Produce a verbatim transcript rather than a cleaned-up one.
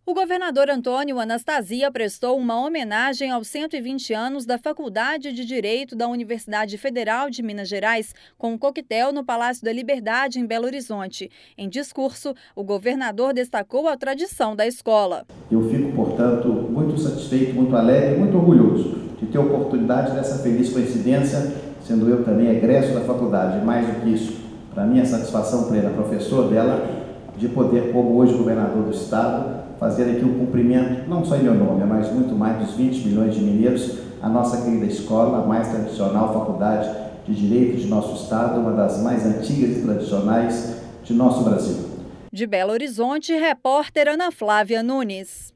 O governador Antônio Anastasia prestou uma homenagem aos cento e vinte anos da Faculdade de Direito da Universidade Federal de Minas Gerais com um coquetel no Palácio da Liberdade, em Belo Horizonte. Em discurso, o governador destacou a tradição da escola. Eu fico, portanto, muito satisfeito, muito alegre e muito orgulhoso de ter a oportunidade dessa feliz coincidência, sendo eu também egresso da faculdade. Mais do que isso, para mim, a satisfação plena, professor dela, de poder, como hoje governador do estado, fazer aqui um cumprimento, não só em meu nome, mas muito mais dos vinte milhões de mineiros, a nossa querida escola, a mais tradicional faculdade de Direito de nosso estado, uma das mais antigas e tradicionais de nosso Brasil. De Belo Horizonte, repórter Ana Flávia Nunes.